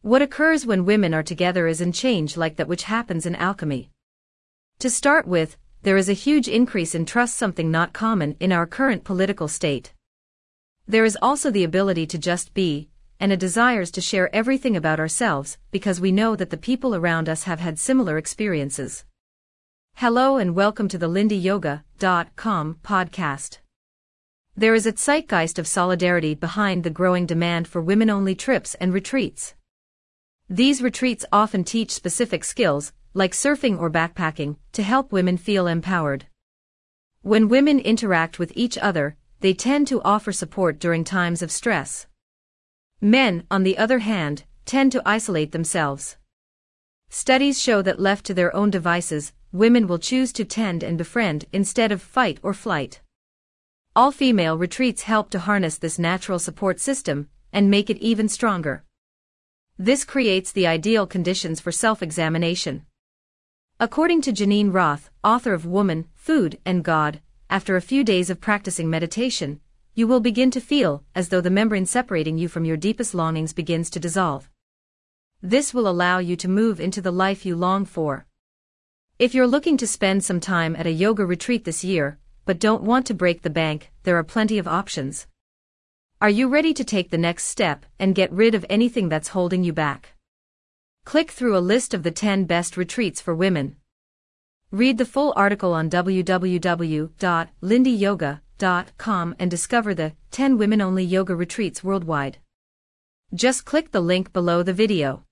What occurs when women are together is a change like that which happens in alchemy. To start with, there is a huge increase in trust, something not common in our current political state. There is also the ability to just be, and a desire to share everything about ourselves, because we know that the people around us have had similar experiences. Hello and welcome to the lindyyoga.com podcast. There is a zeitgeist of solidarity behind the growing demand for women-only trips and retreats. These retreats often teach specific skills, like surfing or backpacking, to help women feel empowered. When women interact with each other, they tend to offer support during times of stress. Men, on the other hand, tend to isolate themselves. Studies show that left to their own devices, women will choose to tend and befriend instead of fight or flight. All-female retreats help to harness this natural support system and make it even stronger. This creates the ideal conditions for self-examination. According to Janine Roth, author of Woman, Food, and God, after a few days of practicing meditation, you will begin to feel as though the membrane separating you from your deepest longings begins to dissolve. This will allow you to move into the life you long for. If you're looking to spend some time at a yoga retreat this year, but don't want to break the bank, there are plenty of options. Are you ready to take the next step and get rid of anything that's holding you back? Click through a list of the 10 best retreats for women. Read the full article on www.lindyyoga.com and discover the 10 women-only yoga retreats worldwide. Just click the link below the video.